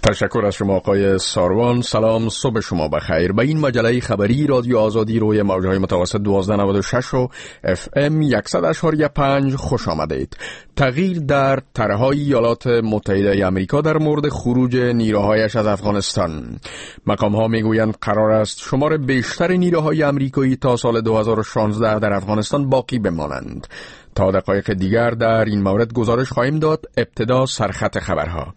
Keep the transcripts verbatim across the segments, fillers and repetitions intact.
تشکر از شما آقای ساروان. سلام، صبح شما بخیر. به این مجله خبری رادیو آزادی روی موجهای متوسط دوازده نود و شش و اف ام صد و شش و پنج خوش آمدید. تغییر در طرحهای ایالات متحده آمریکا در مورد خروج نیروهایش از افغانستان. مقام‌ها میگویند قرار است شمار بیشتر نیروهای آمریکایی تا سال دو هزار و شانزده در افغانستان باقی بمانند. تا دقایق دیگر در این مورد گزارش خواهیم داد. ابتدا سرخط خبرها.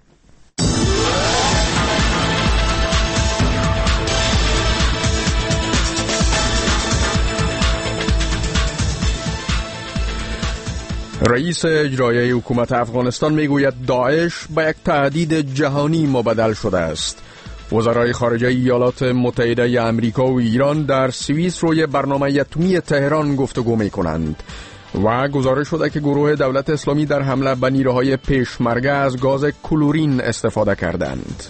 رئیس اجرایی حکومت افغانستان میگوید داعش به یک تهدید جهانی مبدل شده است. وزرای خارجه ایالات متحده آمریکا و ایران در سوئیس روی برنامه اتمی تهران گفتگو میکنند و گزارش شده که گروه دولت اسلامی در حمله به نیروهای پیشمرگه از گاز کلورین استفاده کردند.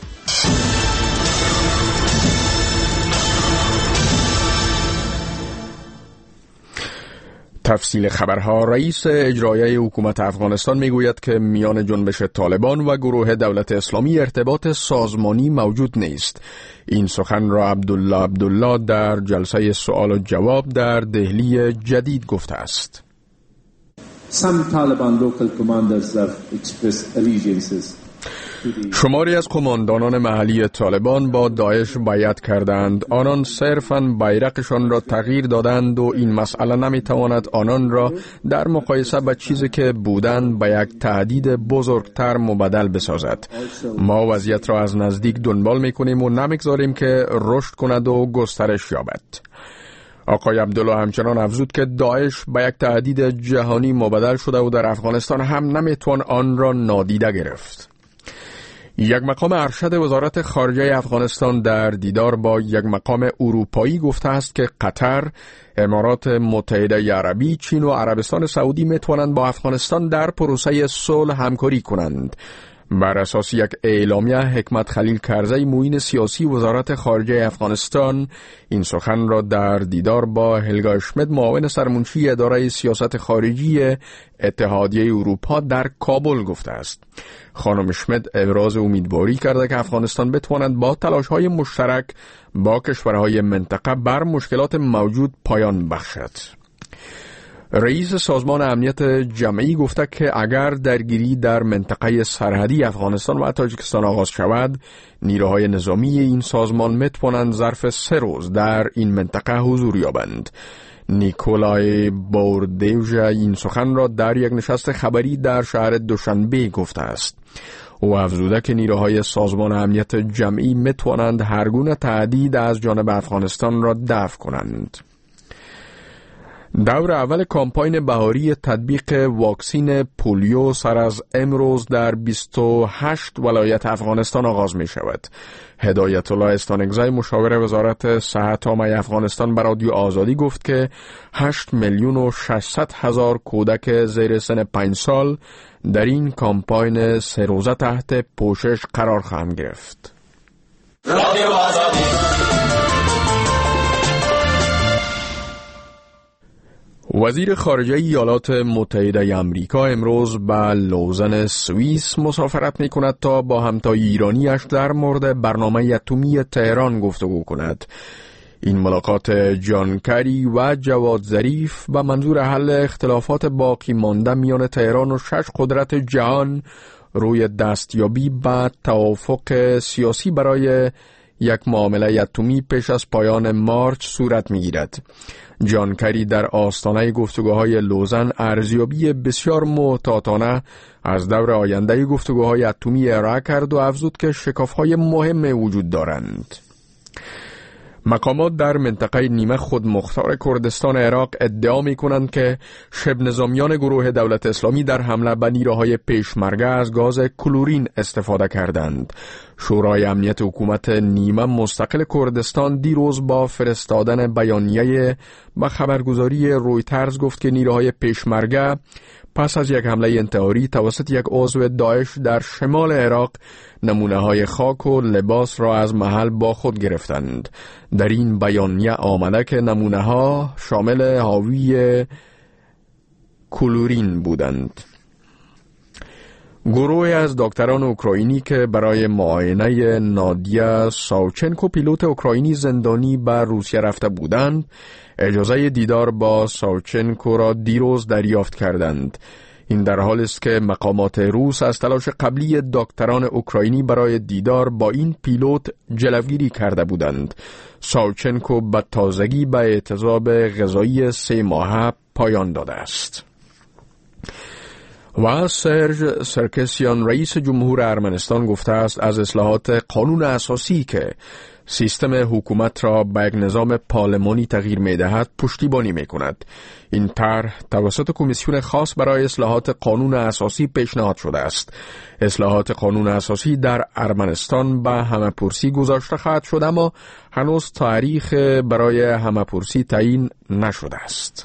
تفصیل خبرها. رئیس اجرایی حکومت افغانستان میگوید که میان جنبش طالبان و گروه دولت اسلامی ارتباط سازمانی موجود نیست. این سخن را عبدالله عبدالله در جلسه سوال و جواب در دهلی جدید گفته است. Some Taliban local commanders have expressed allegiances. شماری از قماندانان محلی طالبان با داعش بیعت کردند. آنان صرفاً بیرقشان را تغییر دادند و این مسئله نمیتواند آنان را در مقایسه با چیزی که بودند به یک تهدید بزرگتر مبدل بسازد. ما وضعیت را از نزدیک دنبال میکنیم و نمیگذاریم که رشد کند و گسترش یابد. آقای عبدالله همچنان افزود که داعش به یک تهدید جهانی مبدل شده و در افغانستان هم نمیتوان آن را نادیده گرفت. یک مقام ارشد وزارت خارجه افغانستان در دیدار با یک مقام اروپایی گفته است که قطر، امارات متحده عربی، چین و عربستان سعودی میتوانند با افغانستان در پروسه صلح همکاری کنند. بر اساس یک اعلامیه، حکمت خلیل کرزی، معین سیاسی وزارت خارجه افغانستان این سخن را در دیدار با هلگا اشمت، معاون سرمنشی اداره سیاست خارجی اتحادیه اروپا در کابل گفته است. خانم اشمت ابراز امیدواری کرده که افغانستان بتواند با تلاش‌های مشترک با کشورهای منطقه بر مشکلات موجود پایان بخشد. رئیس سازمان امنیت جمعی گفته که اگر درگیری در منطقه سرحدی افغانستان و تاجیکستان آغاز شود، نیروهای نظامی این سازمان میتوانند ظرف سه روز در این منطقه حضور یابند. نیکولای بوردیوژا این سخن را در یک نشست خبری در شهر دوشنبه گفته است. او افزوده که نیروهای سازمان امنیت جمعی میتوانند هر گونه تهدید از جانب افغانستان را دفع کنند. دور اول کامپاین بهاری تطبیق واکسین پولیو سر از امروز در بیست و هشت ولایت افغانستان آغاز می شود. هدایت الله استانگزی، مشاور وزارت صحت عامه افغانستان، بر رادیو آزادی گفت که هشت میلیون و ششصد هزار کودک زیر سن پنج سال در این کامپاین سه روزه تحت پوشش قرار خواهند گرفت. رادیو آزادی. وزیر خارجه ایالات متحده آمریکا امروز به لوزن سوئیس مسافرت می کند تا با همتای ایرانیش در مورد برنامه اتمی تهران گفتگو کند. این ملاقات جان کری و جواد ظریف به منظور حل اختلافات باقی مانده میان تهران و شش قدرت جهان روی دستیابی به توافق سیاسی برای یک معامله اتمی پیش از پایان مارچ صورت می‌گیرد. جان کری در آستانه گفتگوهای لوزن ارزیابی بسیار محتاطانه از دور آینده گفتگوهای اتمی ارائه کرد و افزود که شکاف‌های مهم وجود دارند. مقامات در منطقه نیمه خود مختار کردستان عراق ادعا می کنند که شبه نظامیان گروه دولت اسلامی در حمله به نیروهای پیشمرگه از گاز کلورین استفاده کردند. شورای امنیت حکومت نیمه مستقل کردستان دیروز با فرستادن بیانیه به خبرگزاری رویترز گفت که نیروهای پیشمرگه پس از یک حمله انتحاری توسط یک عضو داعش در شمال عراق نمونه های خاک و لباس را از محل با خود گرفتند. در این بیانیه آمده که نمونه ها شامل حاوی کلورین بودند. گروهی از دکتران اوکراینی که برای معاینه نادیا ساوچنکو پیلوت اوکراینی زندانی به روسیه رفته بودند، اجازه دیدار با ساوچنکو را دیروز دریافت کردند. این در حالی است که مقامات روس از تلاش قبلی دکتران اوکراینی برای دیدار با این پیلوت جلوگیری کرده بودند. ساوچنکو به تازگی به اعتضاب غذایی سه ماهه پایان داده است. و سرژ سرکسیان رئیس جمهور ارمنستان گفته است از اصلاحات قانون اساسی که سیستم حکومت را به یک نظام پارلمانی تغییر می‌دهد پشتیبانی می‌کند. این طرح توسط کمیسیون خاص برای اصلاحات قانون اساسی پیشنهاد شده است. اصلاحات قانون اساسی در ارمنستان به همه‌پرسی گذاشته خواهد شد، اما هنوز تاریخ برای همه‌پرسی تعیین نشده است.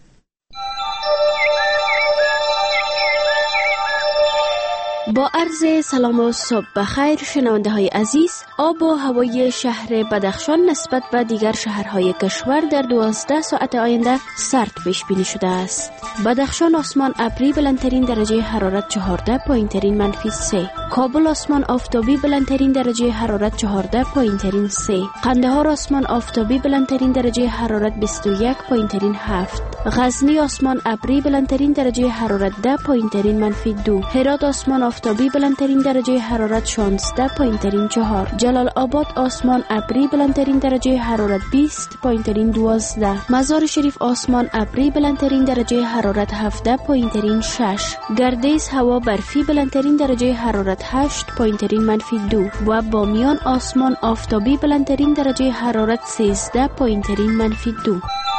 با عرض سلام و صبح بخیر شنونده های عزیز، آب و هوای شهر بدخشان نسبت به دیگر شهرهای کشور در دوازده ساعت آینده سرد پیش بینی شده است. بدخشان آسمان ابری بلندترین درجه حرارت چهارده، پایینترین منفی سه. کابل آسمان آفتابی بلندترین درجه حرارت چهارده، پایینترین سه. قندهار آسمان آفتابی بلندترین درجه حرارت بیست و یک، پایینترین هفت. غزنی آسمان ابری بلندترین درجه حرارت ده، پایینترین منفی دو. هرات آسمان آفتابی بلندترین درجه حرارت شانزده، پایینترین چهار. جلال آباد آسمان ابری بلندترین درجه حرارت بیست، پایینترین دوازده. مزار شریف آسمان ابری بلندترین درجه حرارت هفده، پایینترین شش. گردیز هوا برفی بلندترین درجه حرارت هشت، پایینترین منفی دو. و بامیان آسمان آفتابی بلندترین درجه حرارت سیزده، پایینترین منفی دو.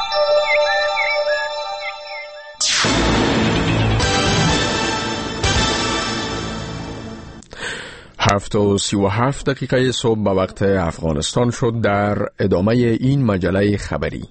هفت و سی و هفت دقیقه صبح به وقت افغانستان شد. در ادامه این مجله خبری،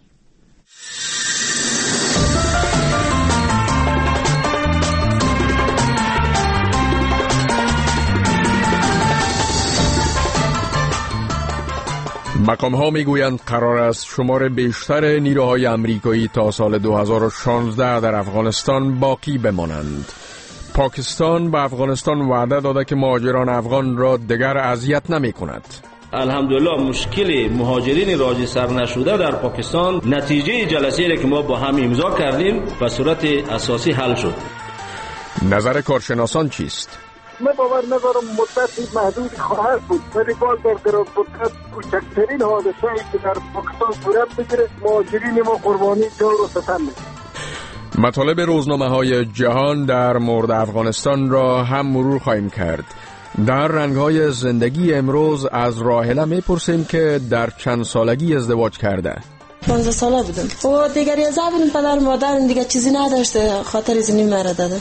مقام ها می گویند قرار است شمار بیشتر نیروهای امریکایی تا سال دو هزار و شانزده در افغانستان باقی بمانند. پاکستان به افغانستان وعده داده که مهاجران افغان را دیگر اذیت نمی کند. الحمدلله مشکل مهاجرین راجع سر نشده در پاکستان نتیجه جلسه را که ما با هم امضا کردیم به صورت اساسی حل شد. نظر کارشناسان چیست؟ من باور ندارم مدت محدودی خواهد بود، ولی باز در دراز مدت کوچکترین حادثه‌ای که در پاکستان صورت بگیره مهاجرین ما قربانی جور و ستم میشن. مطالب روزنامه‌های جهان در مورد افغانستان را هم مرور خواهیم کرد. در رنگ‌های زندگی امروز از راحله می‌پرسیم که در چند سالگی ازدواج کرده. پانزده ساله بودم و دیگر یه زبون پدر مادر دیگه چیزی نداشته، خاطر زنی مرا داده.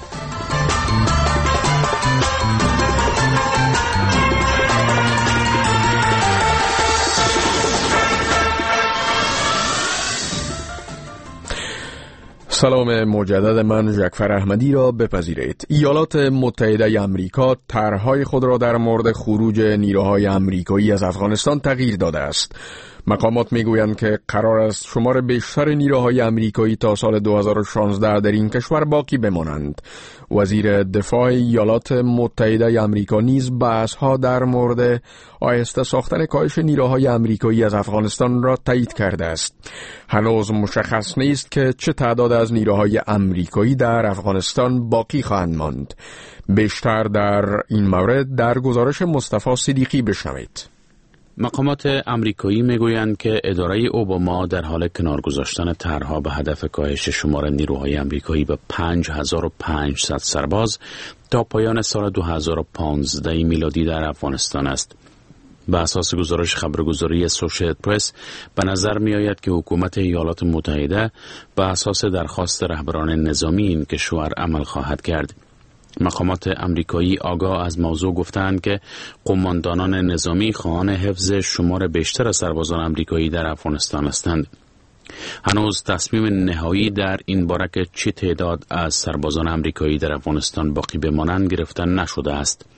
سلام مجدد، من جعفر احمدی را بپذیرید. ایالات متحده آمریکا طرح‌های خود را در مورد خروج نیروهای آمریکایی از افغانستان تغییر داده است. مقامات میگویند که قرار است شمار بیشتر نیروهای آمریکایی تا سال دو هزار و شانزده در این کشور باقی بمانند. وزیر دفاع ایالات متحده آمریکا نیز بحث‌ها در مورد آهسته ساختن کاهش نیروهای آمریکایی از افغانستان را تایید کرده است. هنوز مشخص نیست که چه تعداد از نیروهای آمریکایی در افغانستان باقی خواهند ماند. بیشتر در این مورد در گزارش مصطفی صدیقی بشنوید. مقامات آمریکایی میگویند که اداره اوباما در حال کنار گذاشتن طرحها به هدف کاهش شمار نیروهای آمریکایی به پنج هزار و پانصد سرباز تا پایان سال دو هزار و پانزده میلادی در افغانستان است. به اساس گزارش خبرگزاری اسوشییتد پرس به نظر می آید که حکومت ایالات متحده به اساس درخواست رهبران نظامی این کشور عمل خواهد کرد. مقامات آمریکایی آگاه از موضوع گفتند که قماندانان نظامی خواهان حفظ شمار بیشتر سربازان آمریکایی در افغانستان هستند. هنوز تصمیم نهایی در این باره که چه تعداد از سربازان آمریکایی در افغانستان باقی بمانند گرفته نشده است.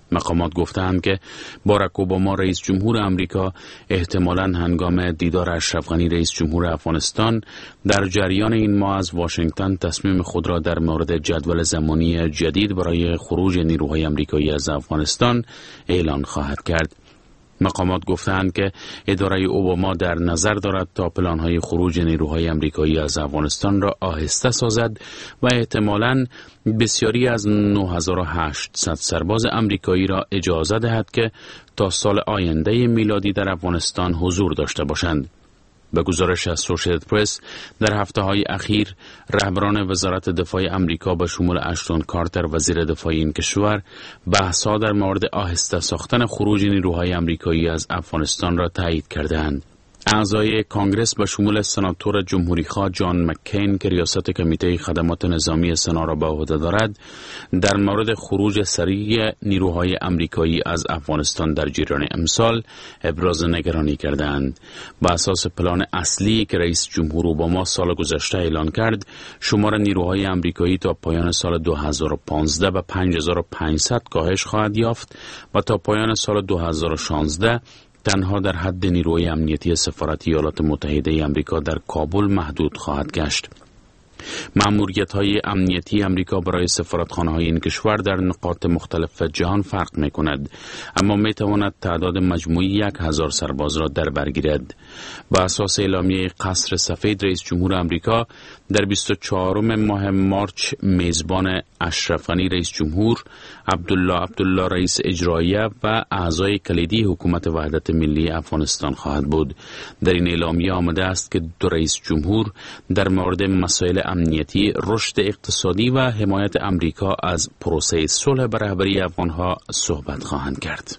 مقامات گفتند که باراک اوباما رئیس جمهور امریکا احتمالاً هنگام دیدار اشرف غنی رئیس جمهور افغانستان در جریان این ماه از واشنگتن تصمیم خود را در مورد جدول زمانی جدید برای خروج نیروهای امریکایی از افغانستان اعلان خواهد کرد. مقامات گفتند که اداره اوباما در نظر دارد تا پلان‌های خروج نیروهای امریکایی از افغانستان را آهسته سازد و احتمالاً بسیاری از نه هزار و هشتصد سرباز امریکایی را اجازه دهد که تا سال آینده میلادی در افغانستان حضور داشته باشند. به گزارش اسوسییتد پرس در هفته‌های اخیر رهبران وزارت دفاع امریکا به شمول اشتون کارتر وزیر دفاع این کشور بحث‌ها در مورد آهسته ساختن خروج نیروهای امریکایی از افغانستان را تایید کردند. اعضای کانگرس به شمول سناتور جمهوریخواه جان مککین که ریاست کمیته خدمات نظامی سنا را به عهده دارد در مورد خروج سریع نیروهای امریکایی از افغانستان در جریان امسال ابراز نگرانی کردند. بر اساس پلان اصلی که رئیس جمهور اوباما سال گذشته اعلان کرد، شمار نیروهای امریکایی تا پایان سال دو هزار و پانزده به پنج هزار و پانصد کاهش خواهد یافت و تا پایان سال دو هزار و شانزده تنها در حد نیروی امنیتی سفارت ایالات متحده امریکا در کابل محدود خواهد گشت. مأموریت‌های امنیتی امریکا برای سفارتخانه‌های این کشور در نقاط مختلف جهان فرق می‌کند، اما می‌تواند تعداد مجموعی یک هزار سرباز را در بر گیرد. بر اساس اعلامیه قصر سفید، رئیس جمهور امریکا در بیست و چهارم ماه مارچ میزبان اشرف غنی رئیس جمهور، عبدالله عبدالله رئیس اجراییه و اعضای کلیدی حکومت وحدت ملی افغانستان خواهد بود. در این اعلامیه آمده است که دو رئیس جمهور در مورد مسائل امنیتی، رشد اقتصادی و حمایت امریکا از پروسه صلح به رهبری افغانها صحبت خواهند کرد.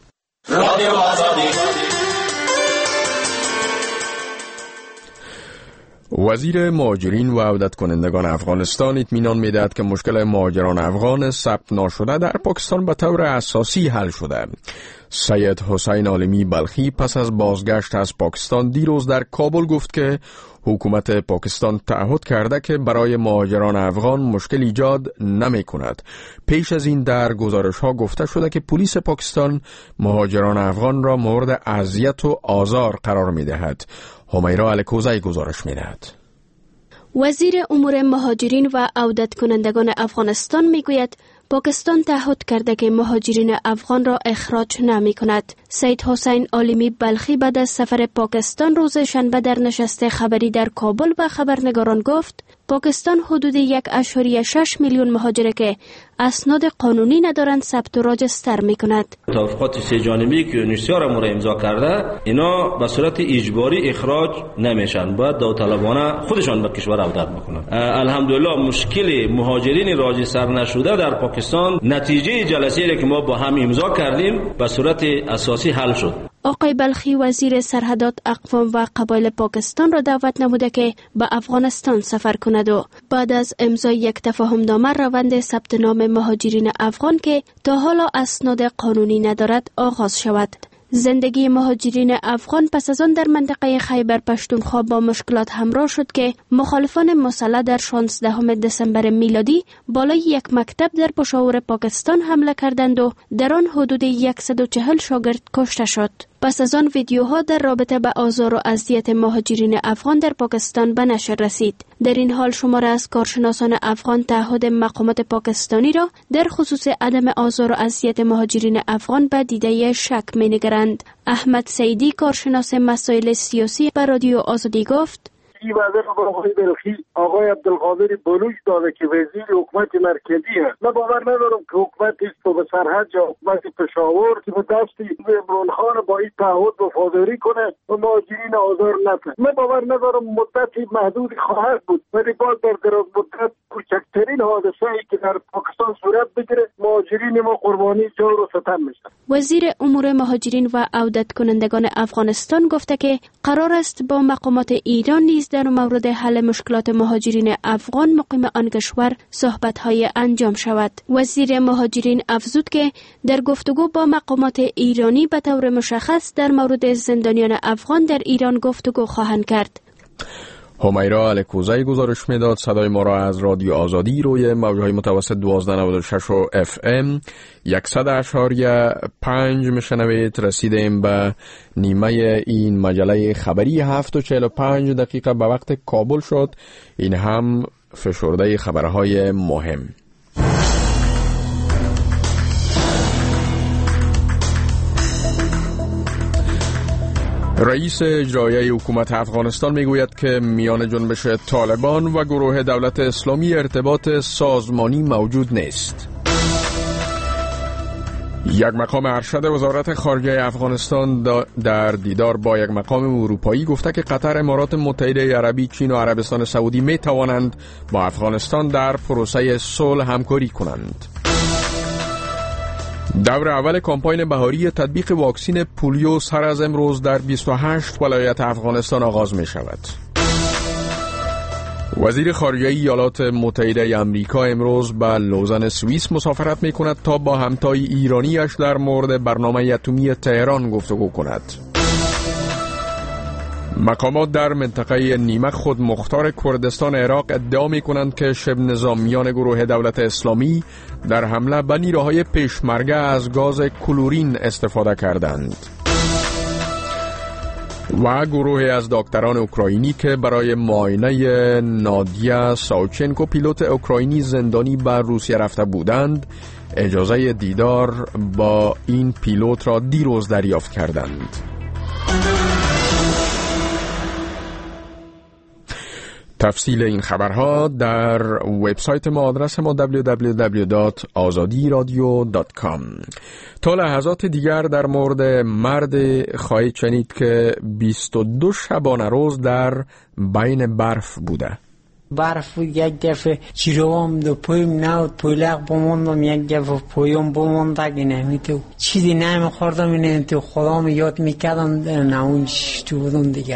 وزیر مهاجرین و عودت کنندگان افغانستان اطمینان می‌دهد که مشکل مهاجران افغان ثبت ناشده در پاکستان به طور اساسی حل شده. سید حسین عالمی بلخی پس از بازگشت از پاکستان دیروز در کابل گفت که حکومت پاکستان تعهد کرده که برای مهاجران افغان مشکل ایجاد نمی کند. پیش از این در گزارش ها گفته شده که پلیس پاکستان مهاجران افغان را مورد اذیت و آزار قرار می دهد. همیرا الکوزی گزارش می دهد. وزیر امور مهاجرین و عودت کنندگان افغانستان می گوید پاکستان تعهد کرده که مهاجرین افغان را اخراج نمی کند. سید حسین عالمی بلخی بعد از سفر پاکستان روز شنبه در نشست خبری در کابل به خبرنگاران گفت پاکستان حدود یک اشاری شش میلیون مهاجر که اسناد قانونی ندارند ثبت و راجستر می کند. توافقات سه جانبی که یونیسیار امور امضا کرده اینا به صورت اجباری اخراج نمیشن، باید داوطلبانه خودشان به کشور عودت بکنند. الحمدلله مشکل مهاجرین راجستر نشده در پاکستان نتیجه جلسه‌ای که ما با هم امضا کردیم به صورت اساسی حل شد. آقای بلخی وزیر سرحدات، اقوام و قبایل پاکستان را دعوت نموده که به افغانستان سفر کند و بعد از امضای یک تفاهمنامه روند ثبت نام مهاجرین افغان که تا حالا اسناد قانونی ندارد آغاز شود. زندگی مهاجرین افغان پس از آن در منطقه خیبر پشتونخوا با مشکلات همراه شد که مخالفان مسلح در شانزدهم دسامبر میلادی بالای یک مکتب در پشاور پاکستان حمله کردند و در آن حدود صد و چهل شاگرد کشته شد. پس از آن ویدیوها در رابطه با آزار و اذیت مهاجرین افغان در پاکستان به نشر رسید. در این حال شمار از کارشناسان افغان تعهد مقامات پاکستانی را در خصوص عدم آزار و اذیت مهاجرین افغان به دیده شک می‌نگرند. احمد سیدی کارشناس مسائل سیاسی به رادیو آزادی گفت این وعده رو آقای بلخی آقای عبدالقادر بلوچ داده که وزیر حکومت مرکزی هست. من باور ندارم که حکومت است به سرحد یا حکومت پشاور که به دست عمران خان با این تعهد وفاداری کنه و مهاجرین آزار نده. من باور ندارم مدت محدودی خواهد بود، ولی باز در دراز مدت کوچکترین حادثه ای که در پاکستان صورت بگیره مهاجرین ما قربانی جور و ستم میشن. وزیر امور مهاجرین و عودت کنندگان افغانستان گفته که قرار است با مقامات ایران نیز در مورد حل مشکلات مهاجرین افغان مقیم آن کشور صحبت‌های انجام شود. وزیر مهاجرین افزود که در گفتگو با مقامات ایرانی به طور مشخص در مورد زندانیان افغان در ایران گفتگو خواهند کرد. همیرا الکوزی گزارش میداد. صدای ما را از رادیو آزادی روی موجهای متوسط دوازده نود و شش و اف ام صد اشاریه پنج میشنوید. رسیدیم به نیمه این مجله خبری هفت و چهل و پنج دقیقه به وقت کابل شد. این هم فشرده خبرهای مهم. رئیس اجرایی حکومت افغانستان میگوید که میان جنبش طالبان و گروه دولت اسلامی ارتباط سازمانی موجود نیست. یک مقام ارشد وزارت خارجه افغانستان در دیدار با یک مقام اروپایی گفته که قطر، امارات متحده عربی، چین و عربستان سعودی می توانند با افغانستان در پروسه صلح همکاری کنند. دور اول کمپاین بهاری تطبیق واکسین پولیو سر از امروز در بیست و هشت ولایت افغانستان آغاز می شود. وزیر خارجه ایالات متحده آمریکا امروز به لوزان سوئیس مسافرت می کند تا با همتای ایرانیش در مورد برنامه اتمی تهران گفتگو کند. مقامات در منطقه نیمه خود مختار کردستان عراق ادعا می کنند که شبه نظامیان گروه دولت اسلامی در حمله به نیروهای پیشمرگه از گاز کلورین استفاده کردند. و گروه از دکتران اوکراینی که برای معاینه نادیا ساوچنکو پیلوت اوکراینی زندانی به روسیه رفته بودند اجازه دیدار با این پیلوت را دیروز دریافت کردند. تفصیل این خبرها در وبسایت ما، آدرس ما دبلیو دبلیو دبلیو دات آزادی رادیو دات کام. تا لحظات دیگر در مورد مرد خواهید شنید که بیست و دو شبانه روز در بین برف بوده. برف یک دفعه چیروام دو پویم نود پویلق بموندم، یک دفعه پویم بموند دیگه نمیتو چیزی نمیخوردم، اینه تو خودم یاد میکردم نمونش تو بودم دیگه.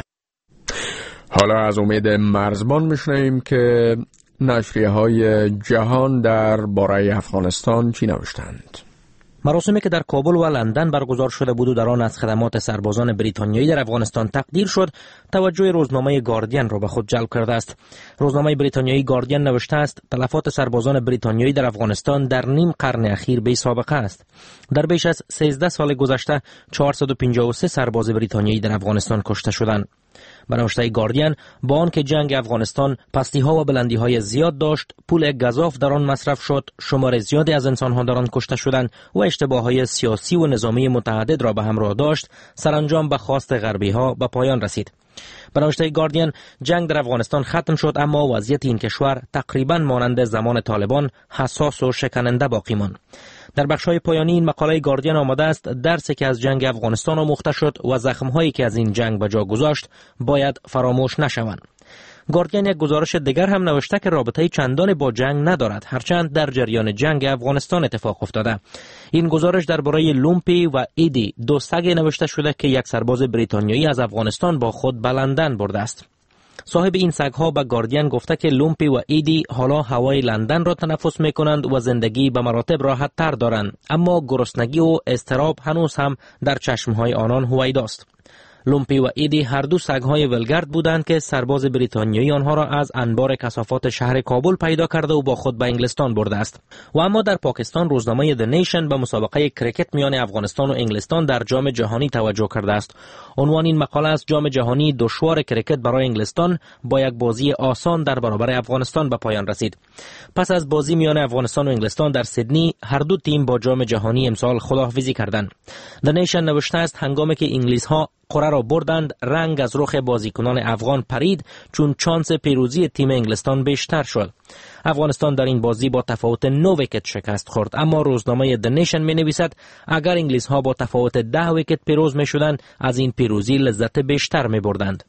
حالا از امید مرزبان میشنیم که نشریه های جهان در باره افغانستان چی نوشتند. مراسمی که در کابل و لندن برگزار شده بود و در آن از خدمات سربازان بریتانیایی در افغانستان تقدیر شد، توجه روزنامه گاردین را به خود جلب کرده است. روزنامه بریتانیایی گاردین نوشته است تلفات سربازان بریتانیایی در افغانستان در نیم قرن اخیر بی سابقه است. در بیش از سیزده سال گذشته چهارصد و پنجاه و سه سرباز بریتانیایی در افغانستان کشته شدند. به نوشته گاردین، با آنکه جنگ افغانستان پستی‌ها و بلندی‌های زیاد داشت، پول گزاف در آن مصرف شد، شمار زیادی از انسان‌ها در آن کشته شدند و اشتباه‌های سیاسی و نظامی متعدد را به همراه داشت، سرانجام به خواست غربی‌ها به پایان رسید. به نوشته گاردین، جنگ در افغانستان ختم شد، اما وضعیت این کشور تقریباً مانند زمان طالبان حساس و شکننده باقی ماند. در بخش‌های پایانی این مقاله گاردین آمده است درسی که از جنگ افغانستان آموخته شد و زخم‌هایی که از این جنگ به جا گذاشت باید فراموش نشوند. گاردین یک گزارش دیگر هم نوشته که رابطه چندانی با جنگ ندارد، هرچند در جریان جنگ افغانستان اتفاق افتاده. این گزارش درباره لومپی و ایدی، دو سگ نوشته شده که یک سرباز بریتانیایی از افغانستان با خود به لندن برده است. صاحب این سگ‌ها به گاردین گفته که لومپی و ایدی حالا هوای لندن را تنفس می‌کنند و زندگی به مراتب راحت تر دارند، اما گرسنگی و اضطراب هنوز هم در چشم‌های آنان هویداست. لومپی و ایدی هر دو سگ‌های ولگرد بودند که سرباز بریتانیایی آنها را از انبار کثافات شهر کابل پیدا کرده و با خود به انگلستان برده است. و اما در پاکستان روزنامه The Nation به مسابقه کرکت میان افغانستان و انگلستان در جام جهانی توجه کرده است. عنوان این مقاله است: جام جهانی دشوار کرکت برای انگلستان با یک بازی آسان در برابر افغانستان به پایان رسید. پس از بازی میان افغانستان و انگلستان در سیدنی، هر دو تیم با جام جهانی امسال خداحافظی کردند. The Nation نوشته است هنگامی که انگلیس‌ها قره را بردند، رنگ از رخ بازیکنان افغان پرید، چون چانس پیروزی تیم انگلستان بیشتر شد. افغانستان در این بازی با تفاوت نه ویکت شکست خورد، اما روزنامه The Nation می نویسد اگر انگلیس ها با تفاوت ده ویکت پیروز می شدند، از این پیروزی لذت بیشتر می بردند.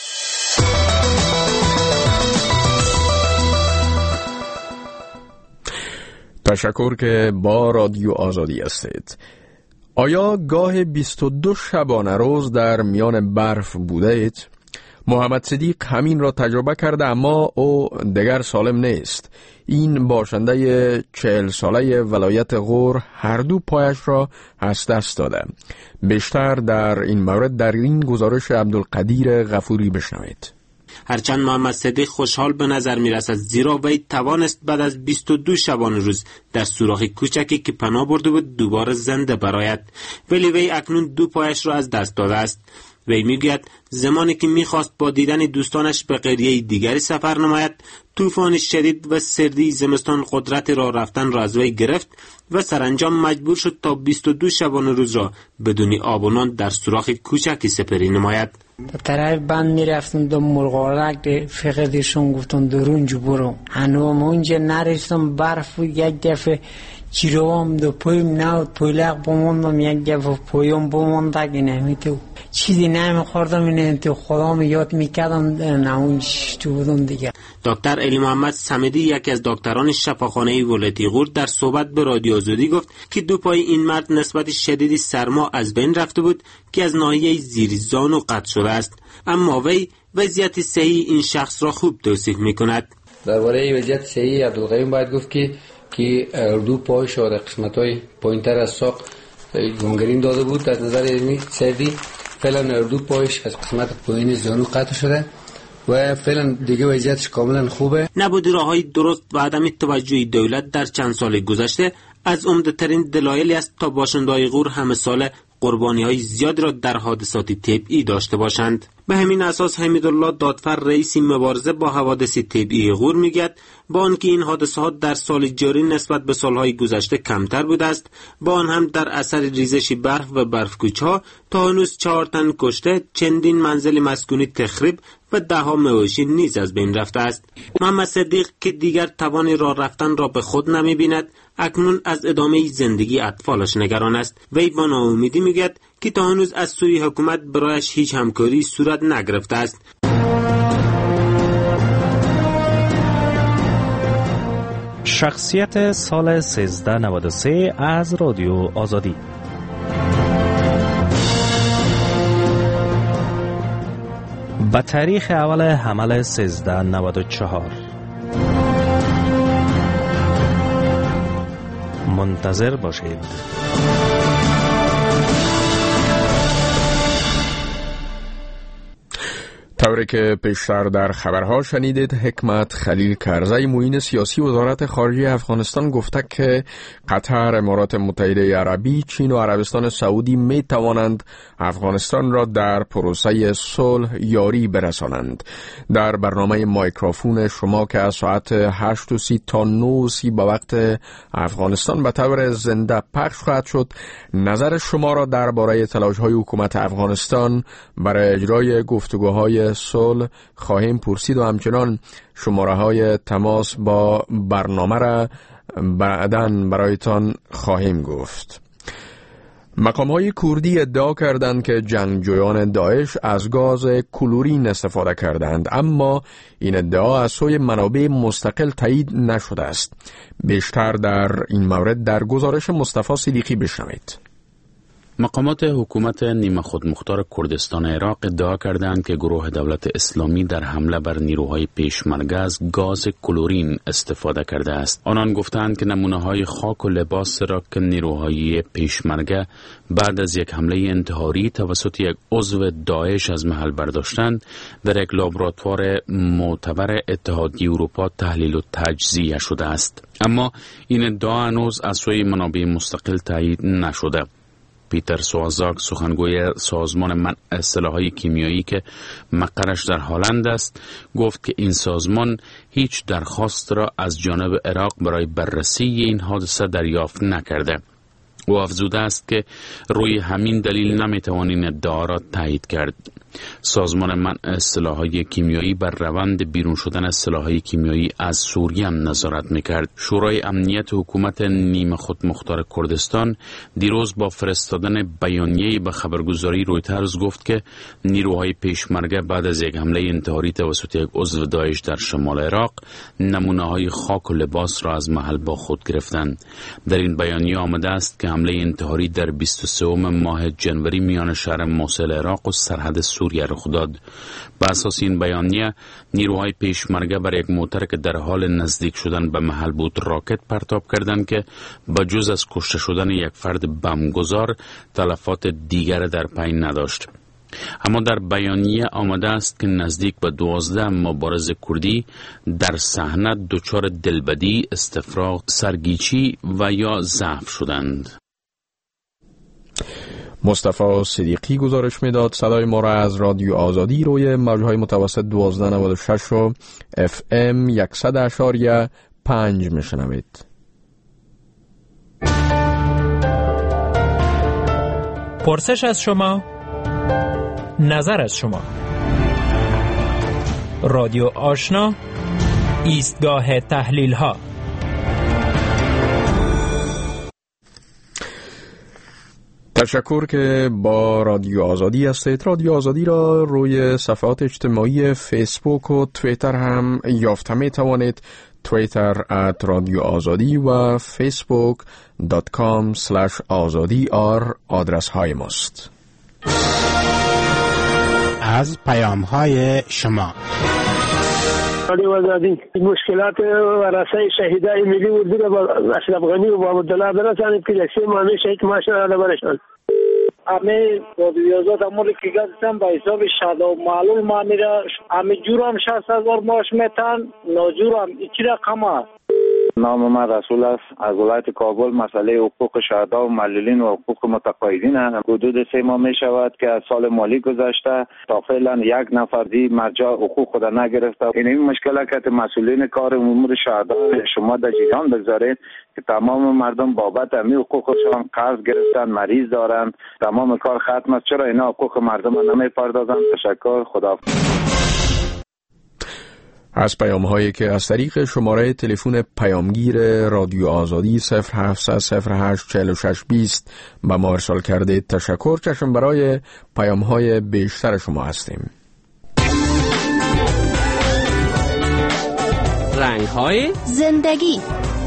تشکر که با رادیو آزادی هستید. آیا گاه بیست و دو شبانه روز در میان برف بوده اید؟ محمد صدیق همین را تجربه کرده، اما او دیگر سالم نیست. این باشنده چهل ساله ولایت غور هر دو پایش را از دست داده. بیشتر در این مورد در این گزارش عبدالقدیر غفوری بشنوید. هرچند محمد صدیق خوشحال به نظر می رسد، زیرا وی توانست بعد از بیست و دو شبانه روز در سوراخ کوچکی که پناه برده بود دوباره زنده برآید، ولی وی اکنون دو پایش را از دست داده است. وی میگوید زمانی که میخواست با دیدن دوستانش به قریه دیگری سفر نماید، طوفان شدید و سردی زمستان قدرت راه رفتن را از وی گرفت و سرانجام مجبور شد تا بیست و دو شبانه روز را بدون آب و نان در سوراخ کوچکی سپری نماید. در طرف بند میرفتم دو مرغارک فقدشون گفتن درونجو برو، هنوم اونجا نرسیدم برف و یک دفعه چیروام دو پایم نود پایلق بموندم، یک دفعه پایم بموند دیگه نمیتو چیزی نمیخوردم، اینه تو خودم یاد میکردم نمونش تو بودم دیگه. دکتر علی محمد صمدی یکی از دکتران شفاخانه ولایت غور در صحبت به رادیو آزادی گفت که دو پای این مرد نسبت شدید سرما از بین رفته بود که از ناحیه زیر زانو قطع شده است، اما وی وضعیت صحی این شخص را خوب توصیف میکند. درباره وضعیت صحی عبدالقیوم باید گفت که که دو پایش و قسمت‌های پایین‌تر از ساق گانگرین داده بود. در نظر سردی فعلا دو پایش از قسمت پایین زانو قطع شده و فعلا دیگه وضعیتش کاملا خوبه. نبود راههای درست و عدم توجه دولت در چند سال گذشته از عمده‌ترین دلایلی است تا باشنده‌های غور همه ساله قربانی‌های زیاد را در حادثات طبیعی داشته باشند. به همین اساس حمیدالله دادفر رئیس مبارزه با حوادث طبیعی غور میگوید با آنکه این حادثات در سال جاری نسبت به سالهای گذشته کمتر بوده است، با آن هم در اثر ریزش برف و برفکوچ‌ها تا هنوز چهار تن کشته، چندین منزل مسکونی تخریب و ده ها مواشی نیز از بین رفته است. محمد صدیق که دیگر توان راه رفتن را به خود نمی بیند، اکنون از ادامه زندگی اطفالش نگران است. وی با ناامیدی میگوید که تا هنوز از سوی حکومت برایش هیچ همکاری صورت نگرفته است. شخصیت سال سیزده نود و سه از رادیو آزادی. به تاریخ اول حمل سیزده نود و چهار منتظر باشید. طوری که پیشتر در خبرها شنیدید، حکمت خلیل کرزی معین سیاسی وزارت خارجه افغانستان گفته که قطر، امارات متحده عربی، چین و عربستان سعودی می توانند افغانستان را در پروسه صلح یاری برسانند. در برنامه مایکروفون شما که از ساعت هشت و سی تا نه و سی به وقت افغانستان به طور زنده پخش خواهد شد، نظر شما را درباره تلاش‌های حکومت افغانستان برای اجرای گفتگوهای صلح خواهیم پرسید و همچنان شماره های تماس با برنامه را بعداً برایتان خواهیم گفت. مقام های کردی ادعا کردند که جنگجویان داعش از گاز کلورین استفاده کردند، اما این ادعا از سوی منابع مستقل تایید نشده است. بیشتر در این مورد در گزارش مصطفی صدیقی بشنوید. مقامات حکومت نیمه خود مختار کردستان عراق ادعا کردند که گروه دولت اسلامی در حمله بر نیروهای پیشمرگه از گاز کلورین استفاده کرده است. آنان گفتند که نمونه‌های خاک و لباس را که نیروهای پیشمرگه بعد از یک حمله انتحاری توسط یک عضو داعش از محل برداشتند، در یک لابراتوار معتبر اتحادیه اروپا تحلیل و تجزیه شده است. اما این ادعا هنوز از سوی منابع مستقل تایید نشده. پیتر سوازاک، سخنگوی سازمان منع سلاح‌های کیمیایی که مقرش در هلند است، گفت که این سازمان هیچ درخواست را از جانب عراق برای بررسی این حادثه دریافت نکرده. او افزوده است که روی همین دلیل نمیتوان این ادعا را تایید کرد. سازمان منع سلاح‌های کیمیایی بر روند بیرون شدن سلاح‌های کیمیایی از سوریه هم نظارت میکرد. شورای امنیت حکومت نیمه خود مختار کردستان دیروز با فرستادن بیانیه‌ای به خبرگزاری رویترز گفت که نیروهای پیشمرگه بعد از یک حمله انتحاری توسط یک عضو داعش در شمال عراق نمونه‌های خاک و لباس را از محل با خود گرفتند. در این بیانیه آمده است که حمله انتحاری در بیست و سوم ماه جنوری میان شهر موصل عراق و سرحد سوریه رخ داد. بر اساس این بیانیه نیروهای پیشمرگه بر یک موتر که در حال نزدیک شدن به محل بود راکت پرتاب کردند که با جز از کشته شدن یک فرد بمبگذار تلفات دیگر در پی نداشت. اما در بیانیه آمده است که نزدیک به دوازده مبارز کردی در صحنه دچار دلبدی، استفراغ، سرگیچی و یا ضعف شدند. مصطفی صدیقی گزارش میداد. صدای ما را از رادیو آزادی روی موجهای متوسط دوازده نود و شش و اف ام صد اشاریه پنج میشنوید. پرسش از شما، نظر از شما. رادیو آشنا، ایستگاه تحلیل ها. تشکر که با رادیو آزادی هستید. رادیو آزادی را روی صفحات اجتماعی فیسبوک و توییتر هم یافته می توانید. توییتر ات رادیو آزادی و فیسبوک دات کام سلش آزادی آر آدرس های ماست. از پیام های شما. رادیو آزادی مشکلات ورثه شهیدای ملی اردو را با اشرف غنی و با عبدالله برسانید که یک سه ماه شهید ماشین را برشان. امی رادیو آزاد امور که گفتم به حساب شادا و معلوم مانی را امی جورم شصت هزار ماش میتن، ناجورم ایچی رقم است. نام من رسول است از ولایت کابل. مسئله حقوق شهدا و معلولین و حقوق متقاعدین حدود سه ماه می شود که از سال مالی گذشته تا فعلا یک نفر دی مرجع حقوق خود نگرفته. این مشکل که مسئولین کار امور شهدا شما در جریان بگذارید که تمام مردم بابت امی حقوقشان قرض گرفتن، مریض دارند، تمام کار ختم است. چرا اینا حقوق مردم نمی پردازند؟ تشکر. خدا. از پیام هایی که از طریق شماره تلفن پیامگیر رادیو آزادی صفر هفتصد صفر هشت چهل و شش بیست به ما ارسال کردید تشکر. چشم برای پیام های بیشتر شما هستیم. رنگ های زندگی.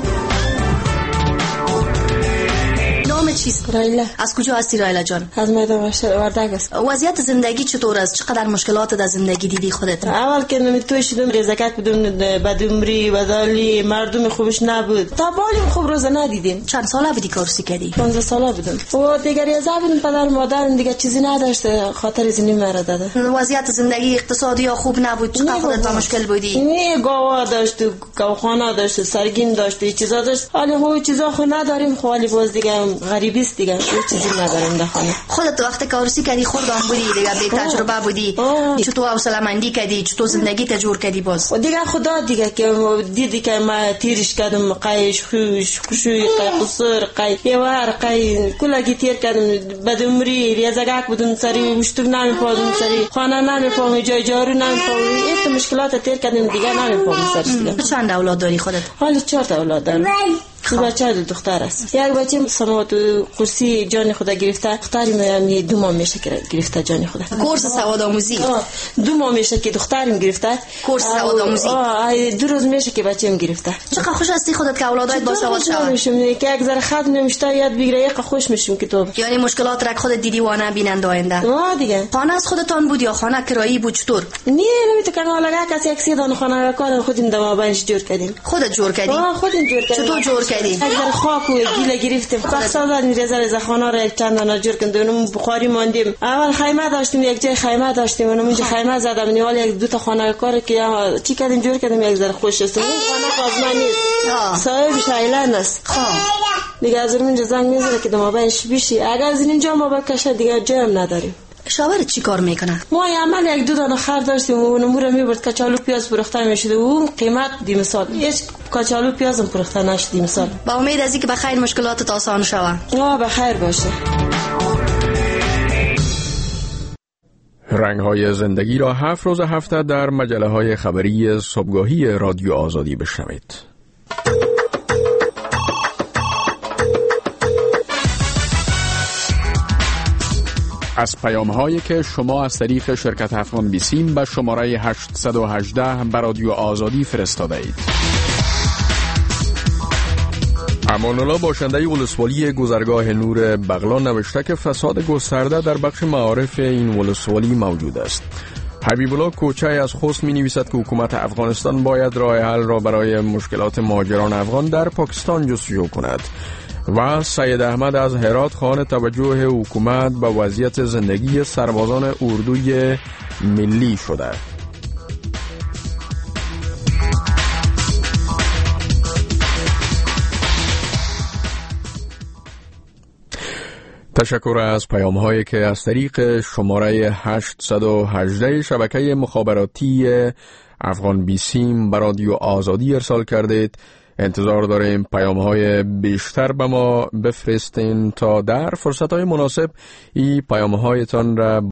نام چیست؟ رایلا. از کجا هستی رایلا جان؟ از میدان وردگ است. وضعیت زندگی چطور است؟ چقدر مشکلات در زندگی دیدی خودت؟ اول که نمیتوی شدم رزاکت بدون بدعمری بدالی مردم خوبش نبود. تا بالیم خوب روز ندیدیم. چند ساله بودی کارسی کردی؟ پانزده ساله بودم. و دیگر یزابین پدر مادرم دیگه چیزی نداشته خاطر زنی مرا داده. وضعیت زندگی اقتصادی ها خوب نبود. چقدر خودت با مشکل بودی؟ نه گاوا داشت، گاوخانه داشت، سرگین داشت، چیزا داشت. حالا هو چیزا خو نداریم. خالی باز دیگه غریبی است دیگه. هیچ چیزی نداریم در خانه. خودت وقتی کارسی کردی خوردم بودی دیگه بی تجربه بودی. چطور حوصله مندی کردی؟ چطور زندگی تجربه کردی باز؟ و دیگه خدا دیگه که دیدی که ما تیرش کردم قایش خوش خوشوی قای قصر قای یوار قای کلاگی تیر کردم بدعمری ریزگاک بودم سری مشتوب نمی‌فهمیدم سری خانه نمی‌فهمیدم جای جارو نمی‌فهمیدم. این مشکلات تیر کردم دیگه نمی‌فهمیدم سری دیگه. چند اولاد داری خودت؟ حالا چهار تا اولاد دارم. دو بچه دو دختر است. یک بچه سماوات قرصی جان خدا گرفته. دختری من دو ماه میشه که گرفته جان خدا. کورس سواد آموزی. دو ماه میشه که دخترم گرفته. کورس سواد آموزی. آه دو روز میشه که بچه‌م گرفته. چقدر خوش هستی خودت که اولادت با سواد شدن. میشم که یک ذره خط نمیشته یاد بگیره یک خوش میشم کتاب. یعنی مشکلات را خودت دیدی و نبینند آینده. آه دیگه. خانه از خودتان بود یا خانه کرایی بود چطور؟ نه نمیتونم حالا کسی یک سیدان خانه کار خودم دما بنش جور کردیم. خودت جور کردی؟ آه خودم جور کردم. چطور جور کردی؟ خاک و گیله گرفتیم. بخصوصا رزا رزا خانه را چند دانه جور کردیم. بخاری ماندیم. اول خیمه داشتیم یک جای خیمه داشتیم. اونجا خیمه زدم. نیال یک دو تا خانه کار که چی کردیم جور کردیم یک ذره خوش است. اون خانه خازمه نیست. صاحب شایلان است. دیگه از اونجا زنگ میزنه که دما بنش بشی. اگر از اینجا ما بکشه دیگه جای هم نداریم. شاورت چی کار میکنه؟ ما عمل یک دو دانه خر داشتیم و نمور میبرد کچالو پیاز فروخته میشد و اون قیمت دی مثال هیچ کچالو پیاز هم فروخته نشد دی مثال. با امید از اینکه بخیر مشکلاتت آسان شوه. آه بخیر باشه. رنگ‌های زندگی را هفت روز هفته در مجله‌های خبری صبحگاهی رادیو آزادی بشنوید. از پیام‌هایی که شما از طریق شرکت افغان بیسیم به شماره هشتصد و هجده به رادیو آزادی فرستاده اید. امان‌الله باشنده ولسوالی گذرگاه نور بغلان نوشته که فساد گسترده در بخش معارف این ولسوالی موجود است. حبیب الله کوچه از خوست می نویسد که حکومت افغانستان باید راه حل را برای مشکلات مهاجران افغان در پاکستان جستجو کند. و سید احمد از هرات خواهان توجه حکومت به وضعیت زندگی سربازان اردوی ملی شده. تشکر از پیام هایی که از طریق شماره هشتصد و هجده شبکه مخابراتی افغان بیسیم به رادیو آزادی ارسال کردید. انتظار داریم پیام های بیشتر به ما بفرستین تا در فرصت های مناسب این پیام هایتان را